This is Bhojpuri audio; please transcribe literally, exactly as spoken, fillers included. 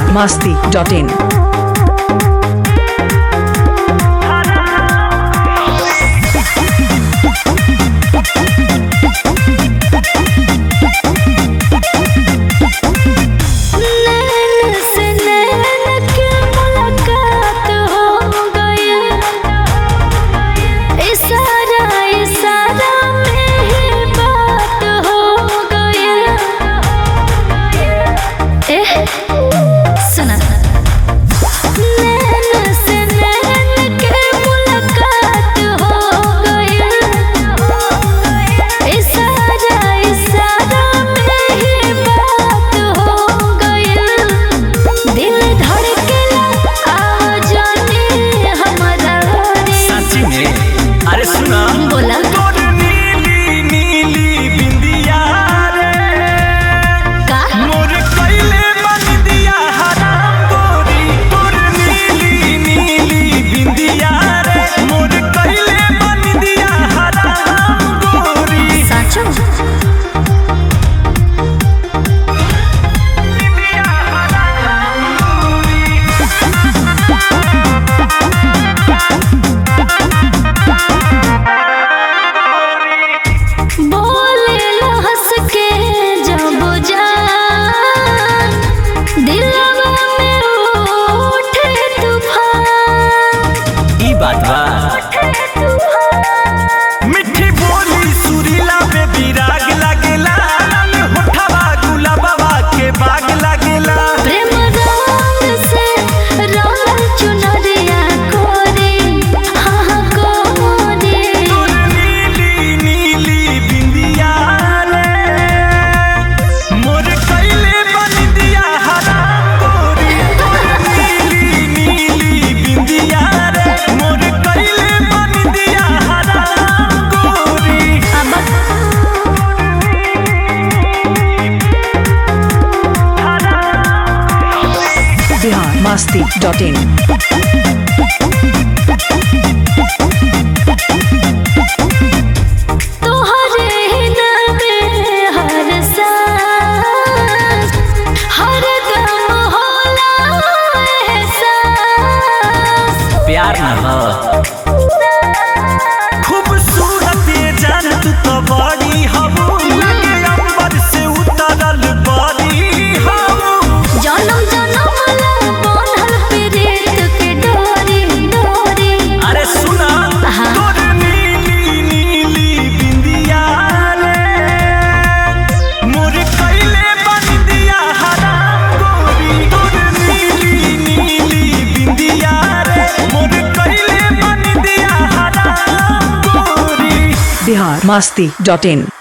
masti dot in. masti dot in. प्यार न हो खूबसूरत जान तू तो बड़ी हबू लगे अंबर से उतरल बड़ी हबू जनम जनम ला बनल प्रीत के डोरी डोरी। अरे सुना तोर नीली नीली बिंदिया रे मोर कैले बन दिया हराम गोरी तोर नीली नीली बिंदिया रे मोर कैले बन दिया हराम गोरी Bihar masti dot in.